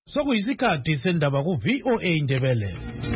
Sokuyisikhathi sendaba ku VOA Indebele.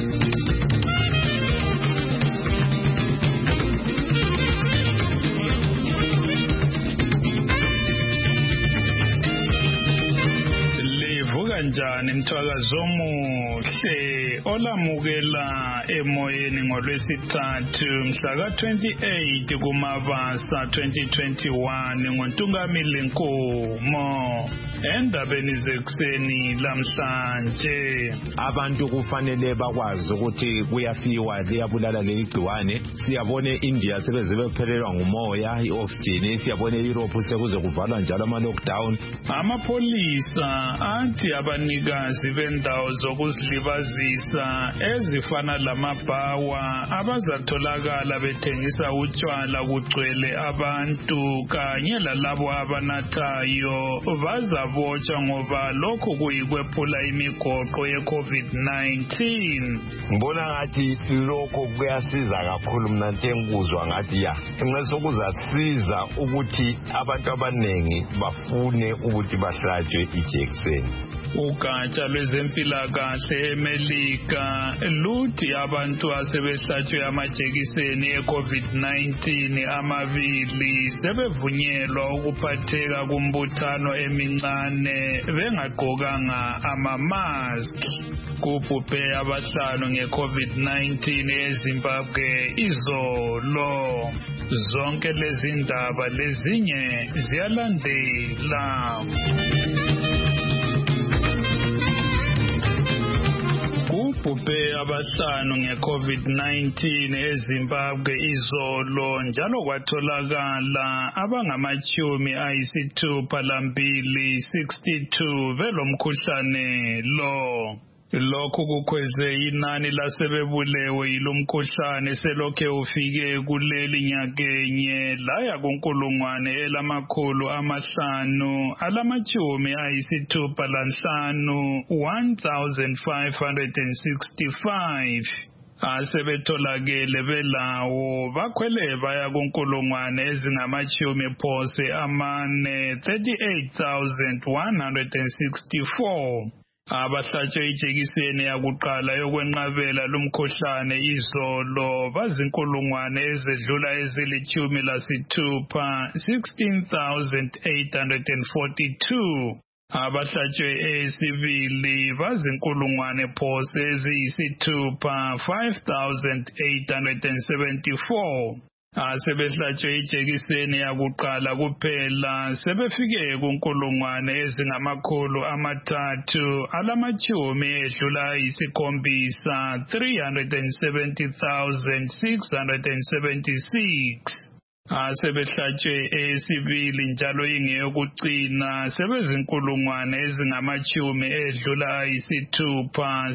Njani mthwakazo omuhle olamukela emoyeni ngolwesithathu mhla ka-28 kuMabasa 2021 ngoNtungamili Nkomo. Endabeni zekuseni lamhlanje, abantu kufanele bakwazi ukuthi kuyafiwa liyabulala leli gciwane. Siyabone India sebeze bephelelwa ngumoya, i-oxygen. Siyabone Europe sekuze kuvalwa njalo ama-lockdown. Amapholisa athi abanikazi bendawo zokuzilibazisa ezifana lamabhawa abazatholakala bethengisa utshwala kugcwele abantu kanye lalabo abanathayo bazabotshwa ngoba lokhu kuyikwephula imigoqo ye-COVID-19. Ngibona ngathi lokho kuyasiza kakhulu, mina ngikuzwa ngathi nxa kuzasiza ukuthi abantu abaningi bafune ukuthi bahlatshwe ijekiseni. Ugatsha lwezempilakahle eMelika luthi abantu asebehlatshwe amajekiseni e-COVID-19 amabili sebevunyelwa ukuphatheka kumbuthano emincane bengagqokanga amamaski. Kubhubhe abahlanu nge-COVID-19 eZimbabwe izolo. Zonke lezi ndaba lezinye ziyalandela. Kubhubhe abahlanu nge-COVID-19 eZimbabwe izolo, njalo kwatholakala abangama-62 belomkhuhlane lo. Lokhu kukhweze inani lasebebulewe yilomkhuhlane selokhe ufike kuleli nyakenye laya ku565 1565. Asebetholakele belawo bakhwele baya ku38,164. Abahlatshwe ijekiseni yakuqala yokwenqabela lumkhuhlane izolo bazi-16,842. 16,842. Abahlatshwe eyesibili bazi-6,006. 5,874. Asebehlatshwe ijekiseni yakuqala kuphela sebefike ku3,370,676. 370,676. Asebehlatshwe eyesibili njalo ingeyokugcina sebezinkulungwane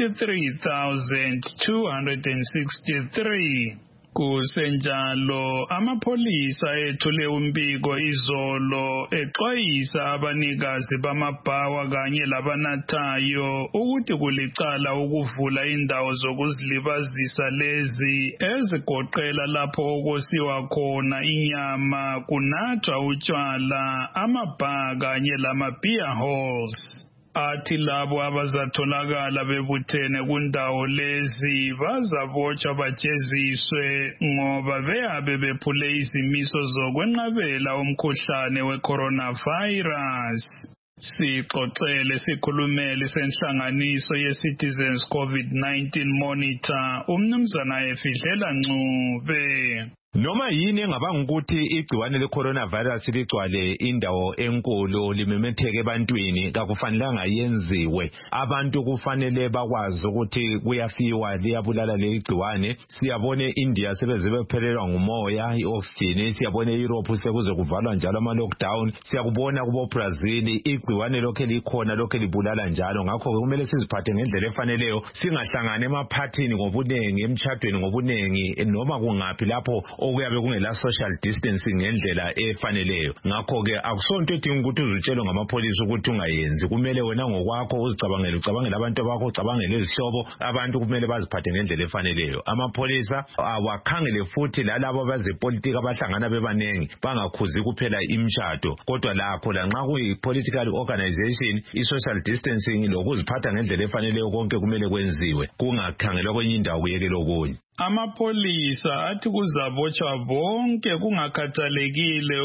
63,263. Kusenjalo amapholisa ethule umbiko izolo exwayisa abanikazi bamabhawa kanye labanathayo ukuthi kulicala ukuvula indawo zokuzilibazisa lezi ezigoqela lapho okosiwa khona inyama, kunathwa utshwala, amabha kanye lama-beer halls. Athi labo abazatholakala bebuthene kundawo lezi bazabotshwa bajeziswe ngoba beyabe bephule izimiso zokwenqabela umkhuhlane we-coronavirus. Sixoxele sikhulumeli senhlanganiso ye-Citizens COVID-19 Monitor umnumzana Efidlela Ncube. Noma yini engabanga ukuthi igciwane le-coronavirus ligcwale indawo enkulu limemetheke ebantwini kakufanelanga yenziwe. Abantu kufanele bakwazi ukuthi kuyafiwa liyabulala leli gciwane. Siyabone India sebeze bephelelwa ngumoya, i-oxygen. Siyabone Europe sekuze kuvalwa njalo ama-lockdown. Siyakubona kubo Brazil igciwane lokhe likhona lokhe libulala njalo. Ngakho kumele siziphathe ngendlela efaneleyo, singahlangani emaphathini ngobunengi, emtshadweni ngobunengi, noma kungaphi lapho okuyabe kungela social distancing ngendlela efaneleyo. Ngakho-ke akusonto edinga ukuthi uzutshelwe ngamapholisa ukuthi ungayenzi. Kumele wena ngokwakho uzicabangele, ucabangele abantu bakho, ucabangele izihlobo, abantu kumele baziphathe ngendlela efaneleyo. Amapholisa awakhangele futhi lalabo abazepolitiki abahlangana bebanengi bangakhuzi kuphela imishado, kodwa lakho lanxa kuyi-political organization i-social distancing lokuziphatha ngendlela efaneleyo konke kumele kwenziwe, kungakhangelwa kwenye indawo kuyekela okunye. Amapholisa athi kuzabotshwa bonke kungakhathalekile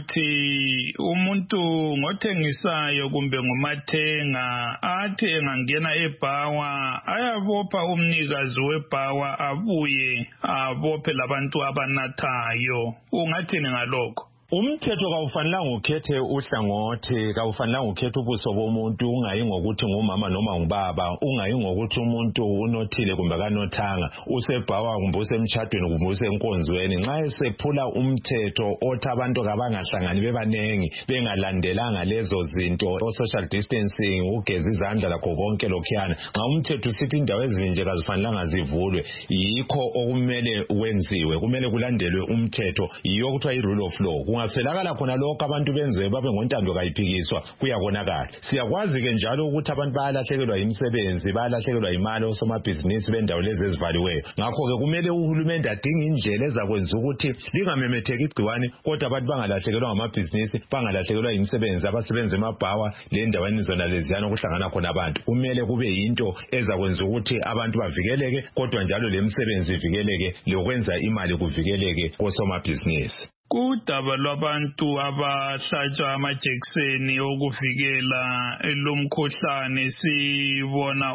ukuthi umuntu ngothengisayo kumbe ngumathenga athi engangena ebhawa ayabopha umnikazi webhawa abuye abophe labantu abanathayo. Ungathini ngalokho? Umthetho kawufanelanga ukhethe uhlangothi, kawufanelanga ukhethe ubuso bomuntu, ungayi ngokuthi ngumama noma ngubaba, ungayi ngokuthi umuntu unothile kumbe kanothanga, usebhawa kumbe usemtshadweni kumbe usenkonzweni. Nxa esephula umthetho othi abantu kabangahlangani bebanengi bengalandelanga lezo zinto, o-social distancing, ugeza izandla lakho konke lokhuyana, nxa umthetho usithi indawo ezinje kazifanelanga zivulwe, yikho okumele wenziwe, kumele kulandelwe umthetho, yiyo kuthiwa i-rule of law. Kungaswelakala khona lokho abantu benze babe ngontando kayiphikiswa kuyabonakala. Siyakwazi-ke njalo ukuthi abantu bayalahlekelwa imisebenzi, bayalahlekelwa imali osomabhizinisi bendawo lezi ezivaliweyo. Ngakho-ke kumele uhulumende adinge indlela ezakwenza ukuthi lingamemetheki igciwane, kodwa abantu bangalahlekelwa ngamabhizinisi, bangalahlekelwa imisebenzi, abasebenza emabhawa lendaweni zona leziyana okuhlangana khona abantu. Kumele kube yinto ezakwenza ukuthi abantu bavikeleke, kodwa njalo lemisebenzi ivikeleke, lokwenza imali kuvikeleke kosomabhizinisi. Kudaba lwabantu abahlatshwa amajekiseni okuvikela lumkhuhlane sibona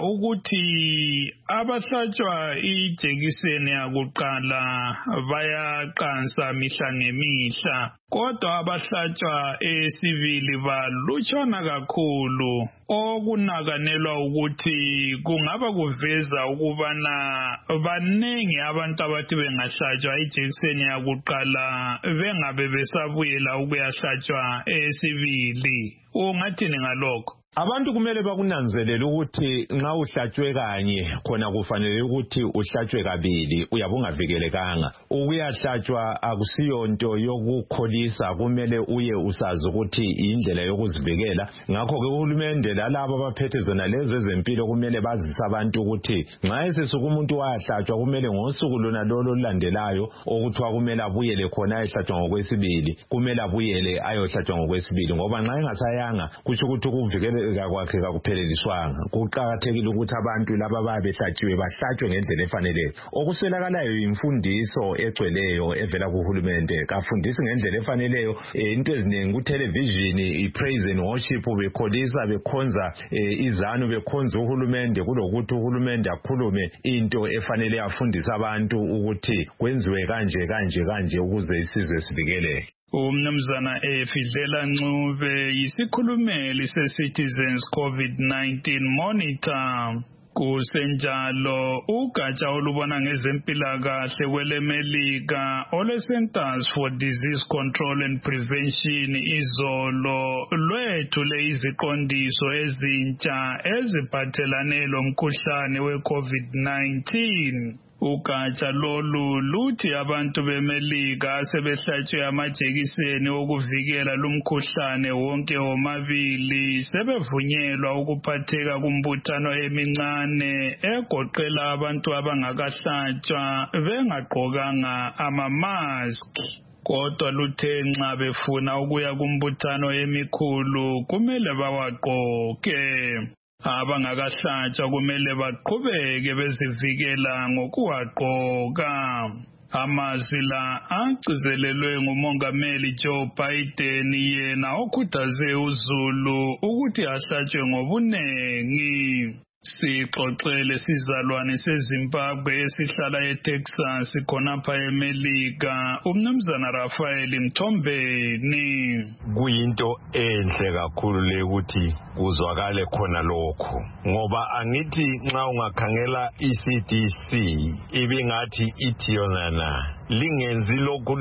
ukuthi abahlatshwa ijekiseni yakuqala bayaqansa mihla ngemihla, kodwa abahlatshwa esibili balutshwana kakhulu. Okunakanelwa ukuthi kungaba kuveza ukubana banengi abantu abathi bengahlatshwa ijekiseni yakuqala bengabe besabuyela ukuyahlatshwa esibili. Ungathini ngalokho? Abantu kumele bakunanzelele ukuthi nxa uhlatshwe kanye khona kufanele ukuthi uhlatshwe kabili uyabe ungavikelekanga. Ukuyahlatshwa akusiyonto yokukholisa, kumele uye usazi ukuthi indlela yokuzivikela. Ngakho-ke uhulumende lalabo abaphethe zona lezo ezempilo kumele bazise abantu ukuthi nxa esesuka umuntu wayahlatshwa kumele ngosuku lona lolo lulandelayo okuthiwa kumele abuyele khona ayehlatshwa ngokwesibili, kumele abuyele ayohlatshwa ngokwesibili, ngoba nxa engasayanga kutsho ukuthi ukuvikela kwakhe kakupheleliswanga. Kuqakathekile ukuthi abantu laba babehlatshiwe bahlatshwe ngendlela efaneleyo. Okuswelakalayo imfundiso egcweleyo evela kuhulumende, kafundisi ngendlela efaneleyo. Into eziningi ku-television i-praise and worship bekholisa bekhonza izanu bekhonza uhulumende kulokuthi uhulumende akhulume into efanele afundise abantu ukuthi kwenziwe kanje kanje kanje ukuze isizwe sivikeleke. Umnumzana Fidlela Ncube yisikhulumeli se-Citizens COVID-19 Monitor. Kusenjalo ugatsha olubona ngezempilakahle kwelemelika ole-Centers for Disease Control and Prevention izolo lwethule iziqondiso ezintsha eziphathelane lomkhuhlane we-COVID-19. Ugatsha lolu luthi abantu bemelika sebehlatshwe amajekiseni okuvikela lumkhuhlane wonke womabili sebevunyelwa ukuphatheka kumbuthano emincane egoqela abantu abangakahlatshwa bengagqokanga amamaski. Kodwa luthe nxa befuna ukuya kumbuthano emikhulu kumele bawagqoke. Abangakahlatshwa kumele baqhubeke bezivikela ngokuwagqoka. Amazwi la agcizelelwe ngumongameli Joe Biden, yena okhuthaze uZulu ukuthi ahlatshwe ngobunengi. Sixoxele sizalwane seZimbabwe esihlala eTexas khonapha eMelika, umnumzana Rafael Mthombeni. Kuyinto enhle kakhulu le ukuthi kuzwakale khona lokho, ngoba angithi nxa ungakhangela iCDC ibingathi ithi yonana lingenzi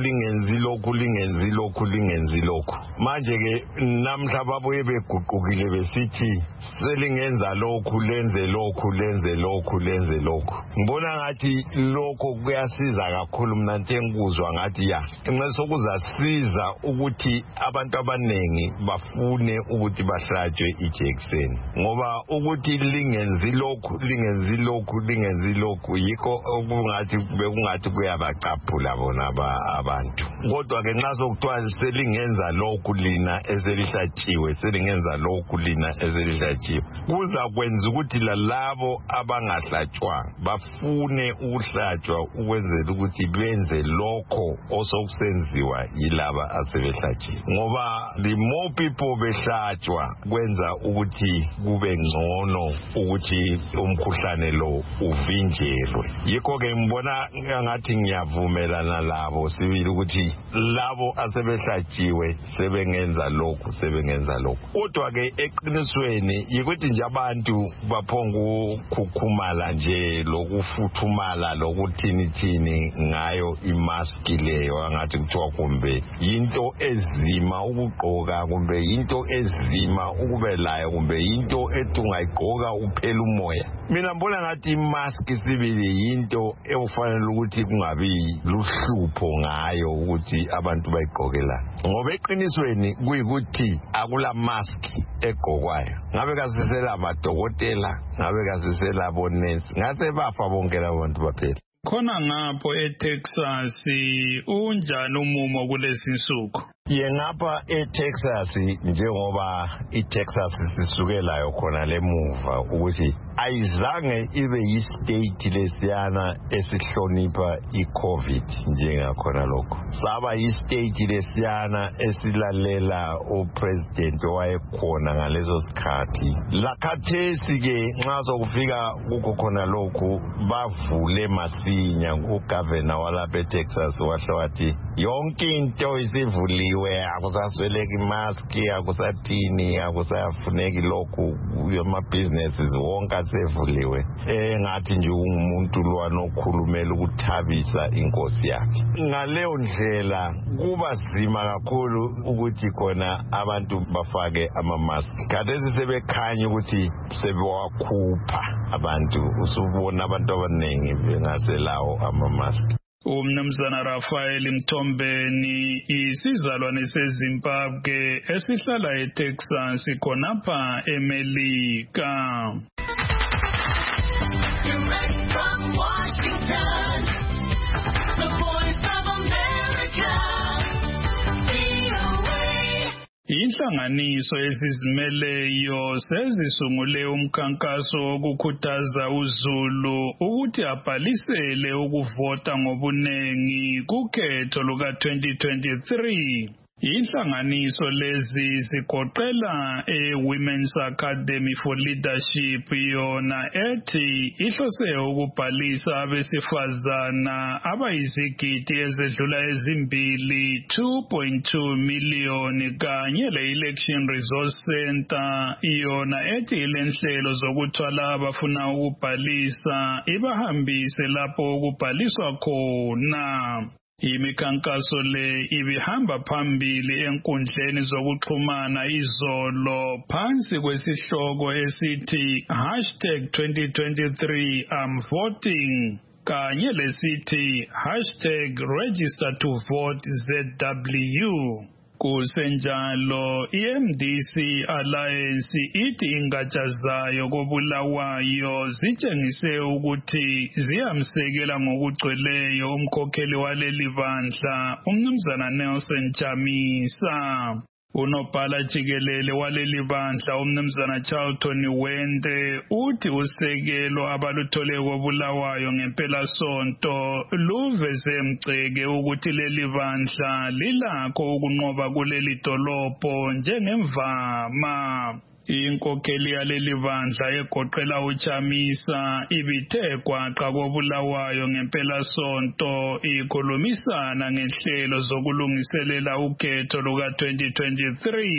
lokhu manje ke namhla babuye beguqukile besithi selingenza lokhu lenze lokhu ngibona ngathi lokho kuyasiza kakhulu mina ngikuzwa ngathi ya sokuzasiza ukuthi abantu abanengi bafune ukuthi bahlatshwe ijekiseni ngoba ukuthi lingenzi lokhu yikho bekungathi kuyabacaphula bona abantu kodwa ke nxa sokuthiwa selingenza lokhu lina eselihlatshiwe kuza kwenza ukuthi lalabo abangahlatshwanga bafune ukuhlatshwa ukwenzela ukuthi benze lokho osokusenziwa yilaba asebehlatshiwe ngoba the more people behlatshwa kwenza ukuthi kube ngcono ukuthi umkhuhlane lo uvinjelwe yikho ke ngibona ngathi ngiyavumelana labo sibili ukuthi labo asebehlatshiwe sebengenza lokhu kodwa ke eqinisweni yikuthi nje abantu baphonga ukukhukhumala nje lokufuthumala lokuthini ngayo imask leyo angathi kuthiwa kumbe into ezima ukugqoka kumbe into ezima ukubelayo kumbe into ethi ungayigqoka uphela umoya mina mbona ngathi imask sibili into efanele ukuthi kungabi luhlupho ngayo ukuthi abantu bayigqokela ngoba eqinisweni kuyikuthi akula mask egqokwayo ngabe kasisela amadokotela ngabe kasisela bonesi ngase bafa bonke labantu baphela khona ngapho eTexas unjani umumo kulezi insuku ngapha eTexas njengoba iTexas sisukelayo khona lemuva ukuthi ayizange ibe yistate lesiyana esihlonipha iCovid njengakhona lokho saba yistate lesiyana esilalela upresident owayekhona ngalezo sikhathi lakhathesi ke nxa sokufika kukho khona lokhu bavule masinya ugovernor walapha eTexas wahle wathi yonke into isivuliwe akusasweleki mask akusathini akusafuneki lokhu ama-businesses wonke asevuliwe ngathi nje umuntu lwanokhulumela ukuthabisa inkosi yakhe ngaleyo ndlela kuba zima kakhulu ukuthi khona abantu bafake ama-mask khathesi sebekhanya ukuthi sebewakhupha abantu usubona abantu abaningi bengaselawo ama-mask Umnumzana Rafael Mthombeni isizalwane seZimbabwe esihlala eTexas khonapha eMelika. Direct from Washington, the voice of America, VOA. Inhlanganiso ezizimeleyo sezisungule umkhankaso wokukhuthaza uZulu ukuthi abhalisele ukuvota ngobunengi kukhetho luka-2023. Inhlanganiso lezi zigoqela Women's Academy for Leadership yona ethi ihlose ukubhalisa abesifazana abayizigidi ezedlula ezimbili 2.2 million kanye le-Election Resource Center yona ethi ilenhlelo zokuthwala abafuna ukubhalisa ibahambise lapho ukubhaliswa khona. Imikhankaso le ibihamba phambili enkundleni zokuxhumana izolo phansi kwesihloko esithi #2023 I'm voting kanye lesithi #register2vote ZW. Kusenjalo iMDC Alliance ithi ingatsha zayo koBulawayo zitshengise ukuthi ziyamsekela ngokugcweleyo umkhokheli waleli bandla umnumzana Nelson Chamisa. Unobhala jikelele waleli bandla umnumzana Charlton Wende uthi usekelo abaluthole koBulawayo ngempela sonto luveze mgceke ukuthi leli bandla lilakho ukunqoba kuleli dolobho njengemvama. Inkokheli yaleli bandla egoqela uChamisa ibithe gwaqa koBulawayo ngempela sonto ikhulumisana ngenhlelo zokulungiselela ukhetho luka-2023.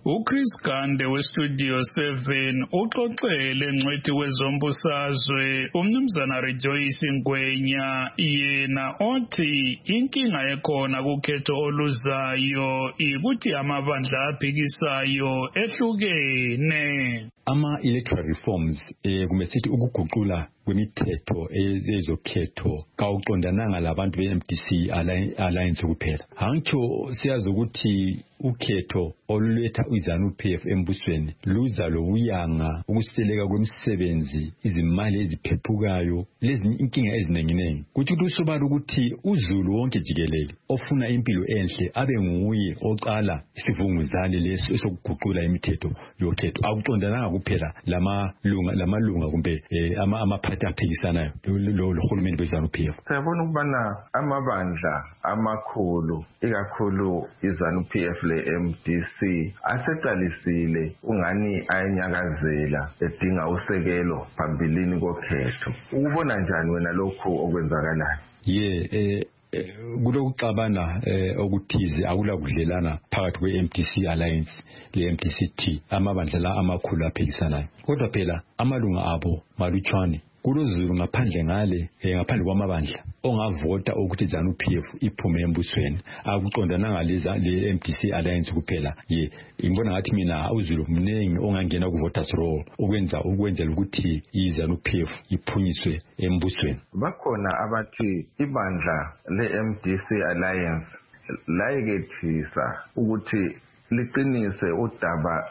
uChris Gande weStudio 7 uxoxele ngcwethi wezombusazwe umnumzana Rejoice Ngwenya yena othi inkinga ekhona kukhetho oluzayo ukuthi amabandla aphikisayo ehlukene. Ama-electoral reforms kumesithi ukuguqula kwemithetho ezokhetho kawuqondananga labantu be-MDC alliance kuphela. Angitsho siyazi ukuthi ukhetho oluletha iZANU-PF embusweni luza lobuyanga ukuseleka kwemisebenzi izimali eziphephukayo lezi inkinga ezinenginengi kuthi usobala ukuthi uZulu wonke jikelele ofuna impilo enhle abe nguye oqala isivunguzane leso esokuguqula imithetho yokhetho akuqondananga kuphela lamalunga kumbe amaphathi aphikisanayo lo hulumeni beZANU-PF. Siyabona ukubana amabandla amakhulu ikakhulu iZANU-PF le-MDC aseqalisile ungani ayanyakazela edinga usekelo phambilini kokhetho. Ukubona njani wena lokhu okwenzakalayo? Kulokuxabana okuthize akulakudlelana phakathi kwe-MDC Alliance le-MDC-T amabandla la amakhulu aphikisanayo kodwa phela amalunga abo malutshwane kuloZulu ngaphandle kwamabandla ongavota ukuthi ZANU-PF iphume embusweni akuqondananga le-MDC Alliance kuphela ngibona ngathi mina uZulu mningi ongangena ku-voters roll ukwenzela ukuthi iZANU-PF iphunyiswe embusweni. Bakhona abathi ibandla le-MDC Alliance layekethisa ukuthi liqinise udaba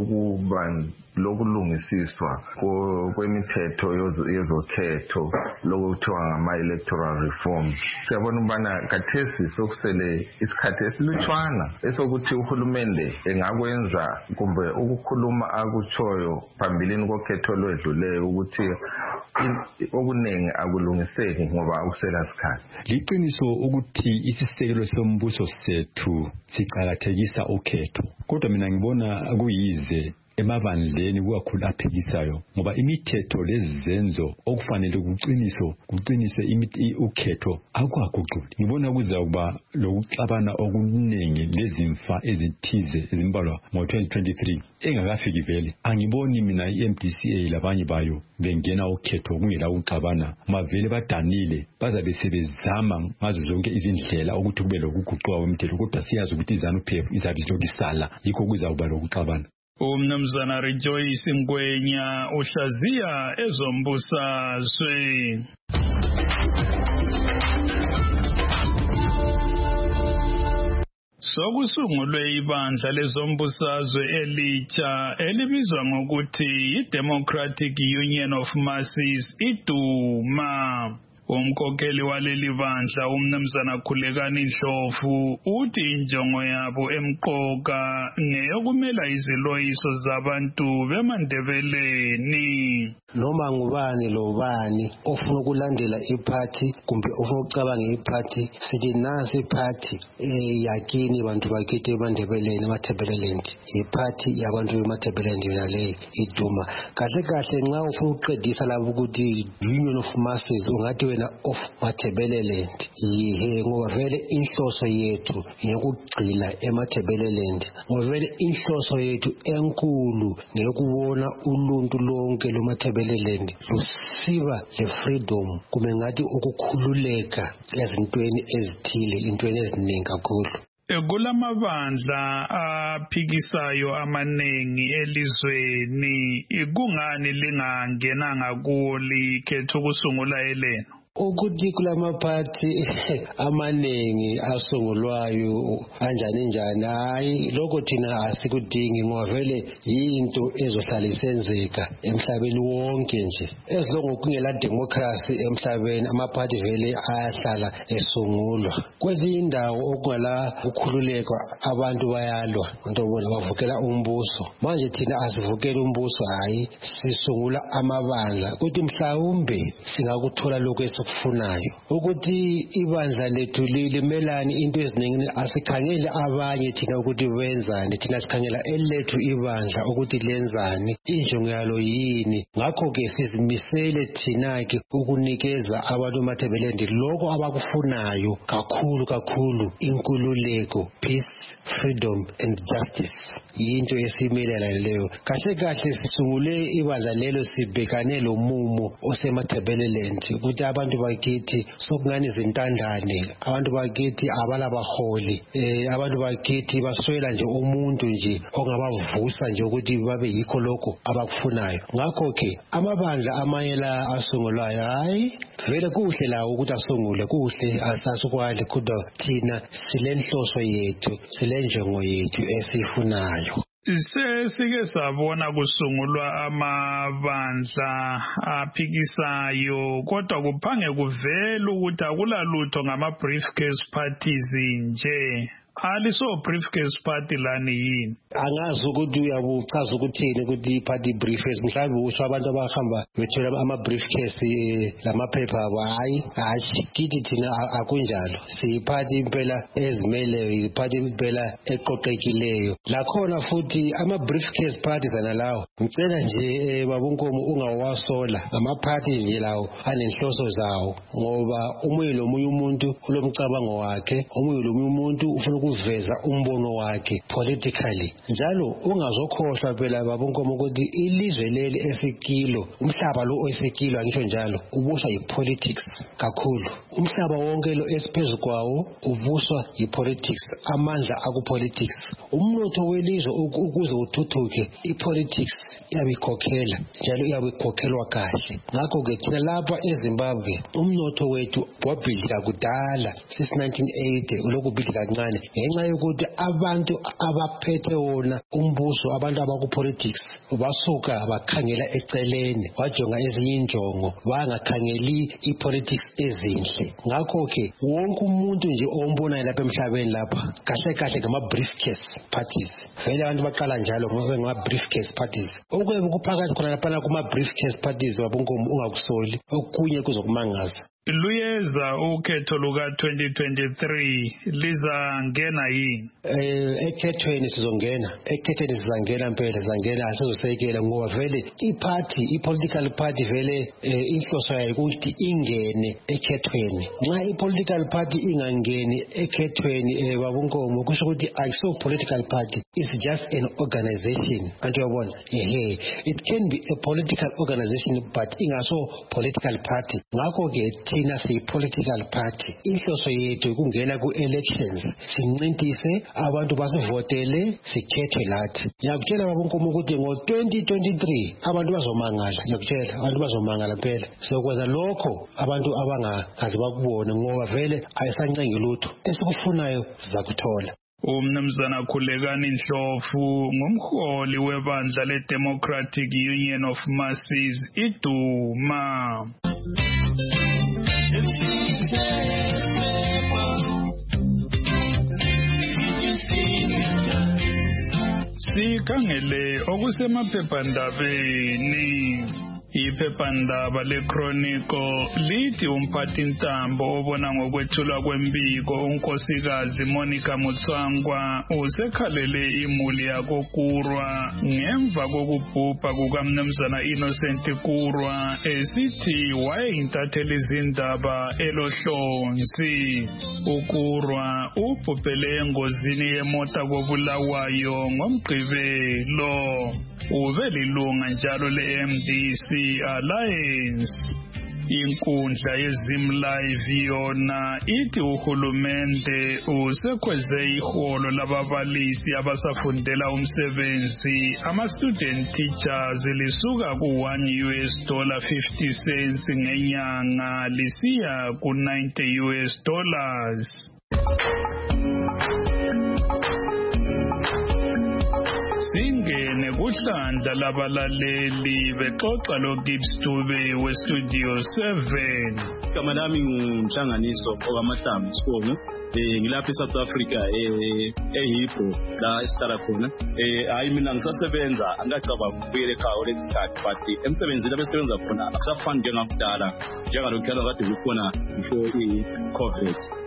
lokulungisiswa kwemithetho yezokhetho lokuthiwa ngama-electoral reforms. Siyabona ukubana kathesi sokusele isikhathi esilutshwana esokuthi uhulumende engakwenza kumbe ukukhuluma akutshoyo phambilini kokhetho lwedluleyo ukuthi okuningi akulungiseki ngoba akusela sikhathi. Liqiniso ukuthi isisekelo sombuso sethu siqhakathekisa ukhetho kodwa mina ngibona kuyize emabandleni kukakhulu aphikisayo ngoba imithetho lezenzo okufanele kuqiniswe ukhetho akwaguquli. Ngibona kuzakuba lokuxabana okuningi lezimfa ezithize ezimbalwa ngo-2023 engakafiki vele. Angiboni mina i-MDCA labanye bayo bengena ukhetho kungela ukuxabana mavele badanile bazabe sebezama ngazo zonke izindlela ukuthi kube lokuguqwa kwemithetho kodwa siyazi ukuthi iZANU-PF izabe izokisala yikho kuzakuba lokuxabana. Umnumzana Rejoice Ngwenya uhlaziya ezombusazwe. Sokusungulwe ibandla lezombusazwe elitsha elibizwa ngokuthi iDemocratic Union of Masses iDuma. Umkhokheli waleli bandla umnumzana Khulekani Ndlovu uthi injongo yabo emqoka ngeyokumela iziloyiso zabantu bemandebeleni. Noma ngubani lobani ofuna ukulandela iphathi kumbe ofuna ukucabanga iphathi sithi nasi iphathi yakini bantu bakithi eMandebeleni eMathebeleland iphathi yabantu beMathebeleland yona le iDuma. Kahle kahle nxa ufuna ukuqedisa labo ukuthi Union of Masses ungathi wena of Mathebeleland ngoba vele inhloso yethu ngekugcina eMathebeleland ngoba vele inhloso yethu enkulu ngekubona uluntu lonke loMathebeleland lusiba le-freedom kume ngathi ukukhululeka ezintweni ezithile intweni eziningi kakhulu. Kulamabandla aphikisayo amanengi elizweni kungani lingangenanga kuwo likhetha ukusungula eleno? Ukuthi kulamaphathi amanengi asungulwayo kanjani hayi lokho thina asikudingi ngoba vele yinto ezohlala isenzeka emhlabeni wonke nje ezilongo kungela democracy emhlabeni amaphathi vele ayahlala esungulwa. Kwezinye indawo okungala ukukhululeka abantu bayalwa ntobona bavukela umbuso. Manje thina asivukela umbuso hayi sisungula amabandla ukuthi mhlawumbe singakuthola lokho kufunayo ukuthi ibandla lethu limelani into eziningi asikhangele abanye thina ukuthi benzani thina sikhangela elethu ibandla ukuthi lenzani injongo yalo yini ngakho ke sizimisele thina ke ukunikeza abantu eMathebeleland lokho abakufunayo kakhulu inkululeko, peace, freedom and justice. yinto esimelela leyo. Kahle kahle sisungule ibandla lelo sibhekane lo mumo osemaThebeleland ukuthi abantu bakithi sokungani izintandane, abantu bakithi abalabaholi, abantu bakithi baswela nje umuntu nje ongabavusa nje ukuthi babe yikho lokho abakufunayo. Ngakho ke amabandla amanye la asungulwayo hayi vele kuhle lawo ukuthi asungule kuhle asasukwali kodwa thina silenhloso yethu silenjongo yethu esifunayo. Sike sabona kusungulwa amabandla aphikisayo kodwa kuphange kuvela ukuthi akulalutho ngama-briefcase parties nje. Aliso briefcase party lani yini? Angazi ukuthi uyabuchaza ukuthini ukuthi party briefcase mhlawumbe usho abantu abahamba bethola ama-briefcase lamaphepha abo hayi kithi thina akunjalo. Siyiphathi impela ezimeleyo, yiphathi impela eqoqekileyo. Lakhona futhi ama-briefcase parties analawo ngicela nje babunkomo ungawasola. Ama-party nje lawo anenhloso zawo ngoba omunye lomunye umuntu ulomcabango wakhe, omunye lomunye umuntu ufuna ukuveza umbono wakhe politically. Njalo ungazokhohlwa phela babonkomo ukuthi ilizwe leli esikilo, umhlaba lo esikilo angisho njalo, ubuswa yipolitics kakhulu. Umhlaba wonke lo esiphezu kwawo ubuswa yipolitics, amandla akupolitics. Umnotho welizwe ukuze uthuthuke, ipolitics iyabikhokhela, njalo iyabikhokhelwa kahle. Ngakho ke thina lapha eZimbabwe umnotho wethu wabhidlika kudala since 1980 ulokubhidlika kancane. Ngenxa yokuthi abantu abaphethe wona umbuso, abantu abakupolitics basuka bakhangela eceleni, wajonga ezinye injongo, bangakhangeli ipolitics ezinhle. Ngakho ke wonke umuntu nje ombonayo lapha emhlabeni lapha kahle kahle ngama-briefcase parties. Vele abantu baqala njalo ngama-briefcase parties. Okwebe kuphakathi khona lapha kuma-briefcase parties wabunkomo ungakusoli okunye kuzokumangaza. Luyeza ukhetho luka-2023 lizangena yini? Ekhethweni sizongena. Ekhethweni sizangena mpela, sizangena asizosekela ngoba vele i-political party vele inhloso yayo ukuthi ingene ekhethweni. Nxa i-political party ingangeni ekhethweni babunkomo kusho ukuthi ayisiyo political party, it's just an organization. Antu yabona? It can be a political organization but ingaso political party. Ngakho ke thina siyi-political party. Inhloso yethu ukungena ku-elections sincintise abantu basivotele sikhethe lathi. Ngiyakutshela babonkomo ukuthi ngo-2023 abantu bazomangala. Ngiyakutshela abantu bazomangala phela. Sokwenza lokho abantu abangakazi bakubone ngoba vele ayisancengi lutho. Esikufunayo sizakuthola. Umnumzana Khulekani Ndlovu ngumholi webandla le-Democratic Union of Masses iDuma. Sikhangele okusemaphephandabeni. Iphephandaba leChronicle lithi umphathintambo obona ngokwethulwa kwembiko unkosikazi Monica Mutswangwa usekhalele imuli yakoKurwa ngemva kokubhubha kukamnumzana Innocent Kurwa esithi wayeyintatheli izindaba elohlonzi. uKurwa ubhubhele engozini yemota koBulawayo ngoMgqibelo. Ubelilunga njalo le-MDC Alliance. Inkundla yeZim Live yona ithi uhulumende usekhweze iholo lababalisi abasafundela umsebenzi ama-student teachers lisuka ku$1.50 ngenyanga lisiya ku$90. Singene kuhlandla labalaleli bexoxa loGibbs Dube weStudio 7. Igama lami nguNhlanganiso okwamahlamvu Sibongo. Ngilapha eSouth Africa eHebrew la esihlala khona. Hayi mina ngisasebenza angicabanga ukubuyela ekhaya lesikhathi but emsebenzini abesebenza khona akusafani njengakudala njengalokho kade kukhona ngisho iCovid.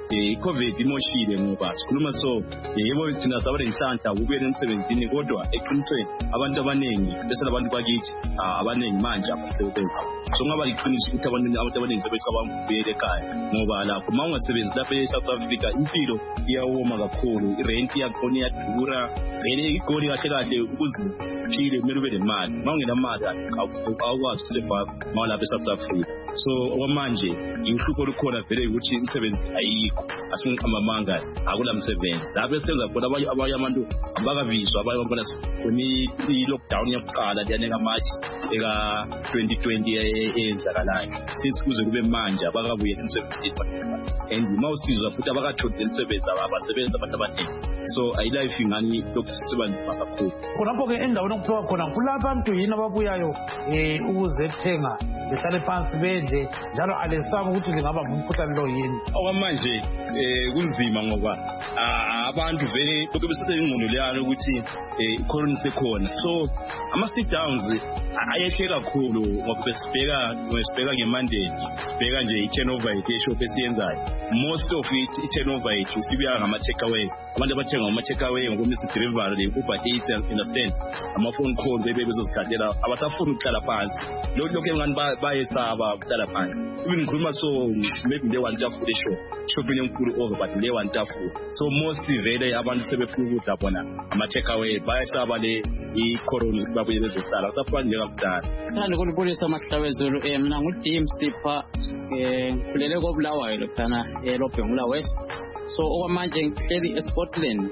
i-COVID imoshile ngoba sikhuluma so yebo thina sabale inhlanhla ukubuyela emsebenzini kodwa eqinisweni abantu abaningi bese labantu bakithi abaningi manje abasebenza so ngaba liqiniso ukuthi abantu abaningi sebecabanga ukubuyela ekhaya ngoba lapho uma ungasebenzi lapha eSouth Africa impilo iyawoma kakhulu irent yakhona iyadura igoli kahle kahle ukuziphile kumele ube nemali uma ungenamali awukwazi ukuseva uma lapha eSouth Africa so okwamanje inhlupho olukhona vele ukuthi imisebenzi ayikho asingiqamba amanga akula msebenzi lapho esenza khona abanye abantu abakabizwa abanye abantu i-lockdown yakuqala yaneka mathi eka 2020 eyenzakalayo since kuze kube manje abakabuyela emsebenzini and uma usizwa futhi abakatholi imisebenzi abasebenza abantu abaningi so ayilife ingani lokusebenza kakhulu khonapho ke endaweni okuthiwa khona kulabantu yini ababuyayo ukuzethenga behlale phansi bedle njalo alesaba ukuthi lingaba ngumkhuhlane lo yini okwamanje kunzima ngoba abantu vele lokho besengqondo leyana ukuthi icorona isekhona so ama-sit downs ayehle kakhulu ngoba besibheka nge-Monday sibheka nje i-turnover yethu yeshop esiyenzayo most of it i-turnover yethu sibuya ngama-takeaway abantu abathenga ngama-takeaway ngoko-Mr. Delivery Uber Eats understand ama-phone call bezozikhathela abasafuni ukuhlala phansi lokho engani bayesaba ukuhlala phansi even ngikhuluma so maybe le one tafula shopping enkulu over but le one tafula so mostly vele abantu sebefuna ukudla bona ama-takeaway bayesaba le i-corona ukuthi babuye bezohlala kusafani njengakudala thanda kulibulisa amahlabezulu mina ngu-DM Sipha ngifulele koBulawayo lokhana eLobhengula West so okwamanje ngihleli eScotland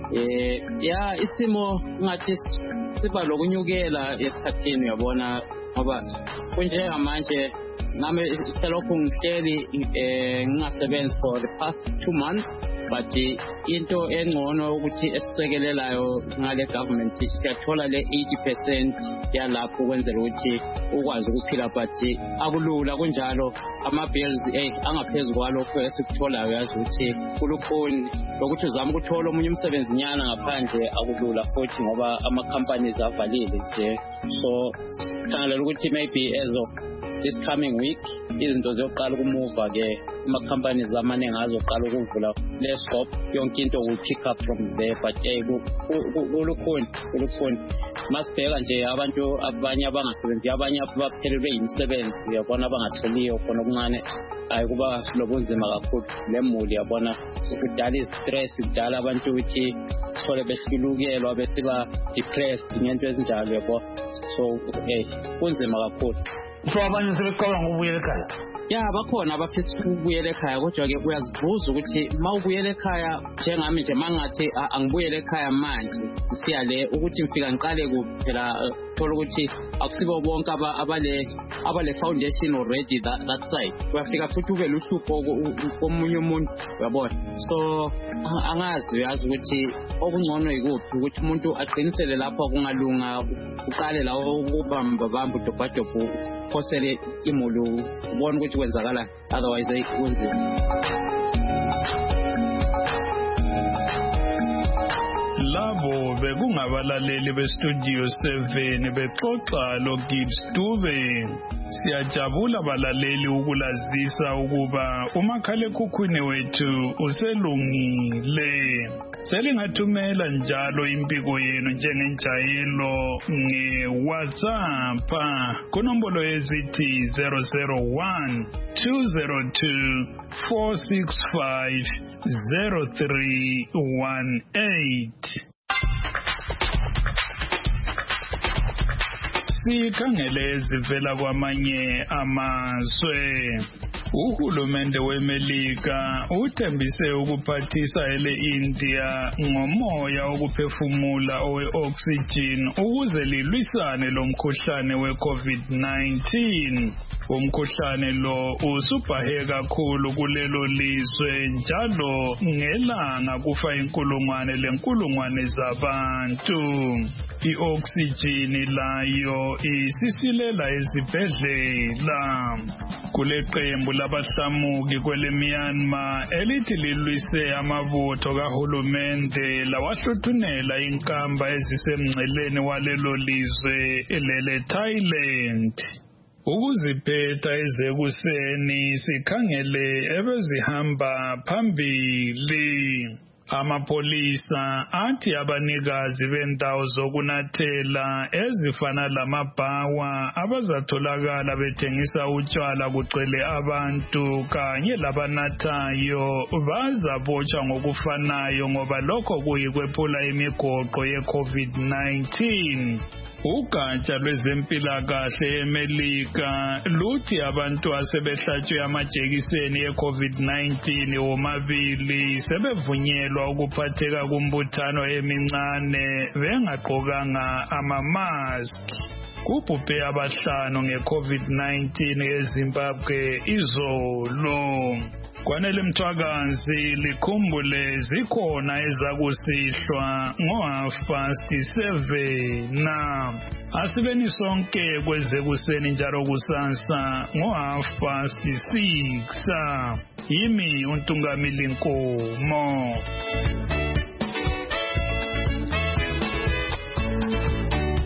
isimo ngathi siba lokunyukela esikhathini uyabona ngoba kunjengamanje nami selokhu ngihleli ngingasebenzi for the past 2 months but into engcono ukuthi esisekelelayo ngale government siyathola le 80% yalapho kwenzela ukuthi ukwazi ukuphila but akulula kunjalo ama-bills angaphezulu kwalokho esikutholayo yazi ukuthi kulukhuni lokuthi uzama ukuthola omunye umsebenzi nyana ngaphandle akulula futhi ngoba ama-companies avalile nje so khangalela ukuthi maybe as of this coming week izinto ziyoqala ukumuva ke ama-companies amaningi azoqala ukuvula le scope yonke into will pick up from there but kulukhuni masibheka nje abantu abanye abangasebenzi abanye abaphelelwe imisebenzi yabona abangatholiyo khona okuncane kuba lobunzima kakhulu lemuli yabona ukudala i-stress kudala abantu ukuthi sithole besilukelwa besiba depressed ngento ezinjalo yabo so kunzima kakhulu so abanye sebecabanga ukubuyela ekhaya bakhona abafisa ukubuyela ekhaya kodwa-ke uyazibuza ukuthi ma ubuyela ekhaya njengami nje mangathi angibuyela ekhaya manje ngisiya le ukuthi ngifika ngiqale kuphi phela thola ukuthi akusibo bonke abale foundation already that side uyafika futhi ube luhlupho komunye umuntu uyabona so uyazi ukuthi okungcono yikuphi ukuthi umuntu aqinisele lapho kungalunga uqale la ukubamba udobhadobho phosele imulu ubona ukuthi kwenzakala otherwise kunzima labo bekungabalaleli bestudio 7 bexoxa loGibbs Dube siyajabula balaleli ukulazisa ukuba umakhalekhukhwini wethu uselungile selingathumela njalo impiko yenu njengenjayelo nge-WhatsApp kunombolo ezithi 001 202 465 0318 sikhangele ezivela kwamanye amazwe uhulumende weMelika uthembise ukuphathisa ele-India ngomoya wokuphefumula owe-oxygen ukuze lilwisane lomkhuhlane we-COVID-19. Umkhuhlane lo usubhahe kakhulu kulelo lizwe njalo ngelanga kufa inkulungwane zabantu. I-oxygen layo isisilela ezibhedlela. Kule qembu labahlamuki kwele Myanmar elithi lilwise amabutho kahulumende lawahluthunela inkamba ezisemngceleni walelo lizwe lele Thailand. ukuziphetha ezekuseni sikhangele ebezihamba phambili. Amapolisa athi abanikazi bendawo zokunathela ezifana lamabhawa abazatholakala bethengisa utshwala kugcwele abantu kanye labanathayo bazabotshwa ngokufanayo ngoba lokho kuyikwephula imigoqo ye-COVID-19. Ugatsha lwezempilakahle eMelika luthi abantu asebehlatshwe amajekiseni e-COVID-19 womabili sebevunyelwa ukuphatheka kumbuthano emincane bengagqokanga amamaski. Kubhubhe abahlanu nge-COVID-19 eZimbabwe izolo. Kwanele Mthwakazi likhumbule zikhona ezakusihlwa ngo-7:30 na asibeni sonke kwezekuseni njalo kusasa ngo-6:30. Yimi uNtungamili Nkomo.